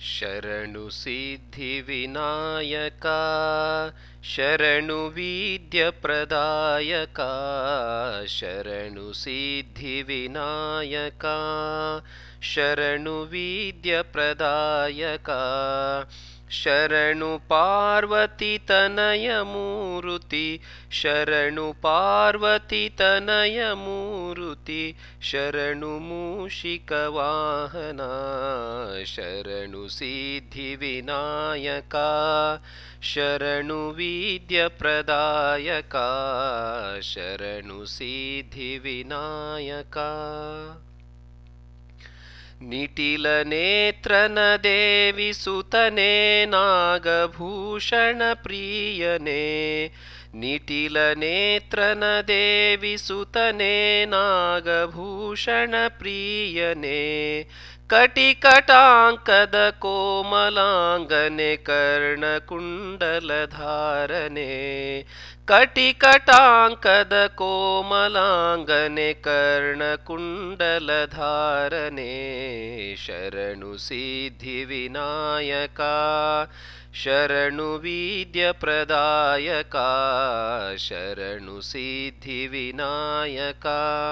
ಶರಣು ಸಿದ್ಧಿ ವಿನಾಯಕ ಶರಣು ವಿದ್ಯ ಪ್ರದಾಯಕ ಶರಣು ಸಿದ್ಧಿ ವಿನಾಯಕ ಶರಣು ವಿದ್ಯ ಪ್ರದಾಯಕ ಶರಣು ಪಾರ್ವತಿ ತನಯ ಮೂರುತಿ ಶರಣು ಪಾರ್ವತಿ ತನಯ ಮೂರುತಿ ಶರಣು ಮೂಷಿಕ ವಾಹನ ಶರಣು ಸಿದ್ಧಿ ವಿನಾಯಕ ಶರಣು ವಿದ್ಯ ಪ್ರದಾಯಕ ಶರಣು ಸಿದ್ಧಿ ವಿನಾಯಕ ನಿಟಿಲ ನೇತ್ರನ ದೇವಿ ಸುತನೇ ನಾಗಭೂಷಣ ಪ್ರಿಯನೇ ನಿಟಿಲ ನೇತ್ರನ ದೇವಿ ಸುತನೇ ನಾಗಭೂಷಣ ಪ್ರಿಯನೇ ಕಟಿಕಟಾಂಕದ ಕೋಮಲಾಂಗನೆ ಕರ್ಣಕುಂಡಲಧಾರನೆ ಕಟಿಕಟಾಂಕದ ಕೋಮಲಾಂಗನೆ ಕರ್ಣಕುಂಡಲಧಾರನೆ ಶರಣು ಸಿದ್ಧಿ ವಿನಾಯಕ ಶರಣು ವಿದ್ಯ ಪ್ರದಾಯಕ ಶರಣು ಸಿದ್ಧಿ ವಿನಾಯಕ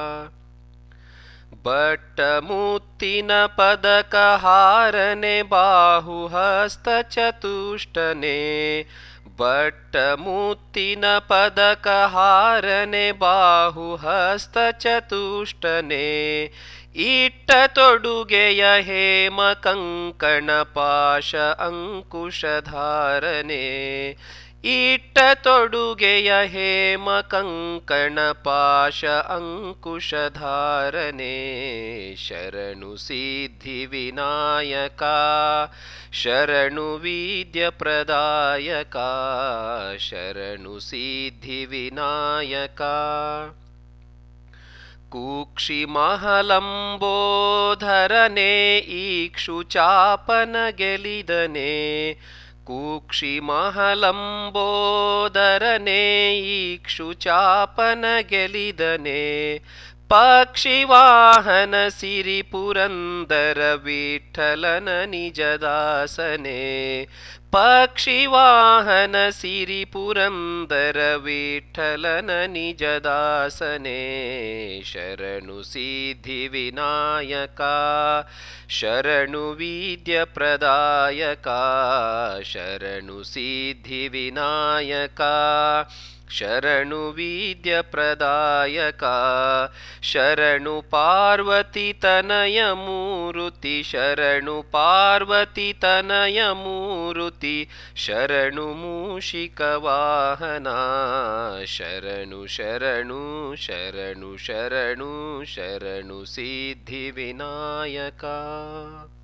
ಬಟ್ಟ ಮುತ್ತಿನ ಪದಕ ಹಾರನೆ ಬಾಹುಹಸ್ತ ಚತುಷ್ಟನೆ ಬಟ್ಟ ಮುತ್ತಿನ ಪದಕ ಹಾರನೆ ಬಾಹುಹಸ್ತ ಚತುಷ್ಟನೆ ಇಟ್ಟ ತೊಡುಗೆಯ ಹೇಮ ಕಂಕಣ ಪಾಶ ಅಂಕುಶಧಾರನೆ ಇಟ್ಟ ತೊಡುಗೆಯ ಹೇಮ ಕಂಕಣ ಪಾಶ ಅಂಕುಶಧಾರನೆ ಶರಣು ಸಿದ್ಧಿ ವಿನಾಯಕ ಶರಣು ವಿದ್ಯ ಪ್ರದಾಯಕ ಶರಣು ಸಿದ್ಧಿ ವಿನಾಯಕ ಕೂಕ್ಷಿ ಮಹಲಂಬೋಧರನೆ ಈಕ್ಷು ಚಾಪನ ಗೆಲಿದನೆ ಕೂಕ್ಷಿ ಮಹಲಂಬೋದರನೆ ಈಕ್ಷು ಚಾಪನ ಗೆಲಿದನೆ ಪಕ್ಷಿವಾಹನ ಸಿರಿ ಪುರಂದರ ವಿಠಲನ ನಿಜದಾಸನೆ ಪಕ್ಷಿವಾಹನ ಸಿರಿ ಪುರಂದರ ವಿಠಲನ ನಿಜದಾಸನೆ ಶರಣು ಸಿದ್ಧಿ ವಿನಾಯಕ ಶರಣು ವಿದ್ಯ ಪ್ರದಾಯಕ ಶರಣು ಸಿದ್ಧಿ ವಿನಾಯಕ ಶರಣು ವಿದ್ಯ ಪ್ರದಾಯಕ ಶರಣು ಪಾರ್ವತಿ ತನಯ ಮೂರುತಿ ಶರಣು ಪಾರ್ವತಿ ತನಯ ಮೂರುತಿ ಶರಣು ಮೂಷಿಕ ವಾಹನ ಶರಣು ಶರಣು ಶರಣು ಶರಣು ಶರಣು ಸಿದ್ಧಿ ವಿನಾಯಕ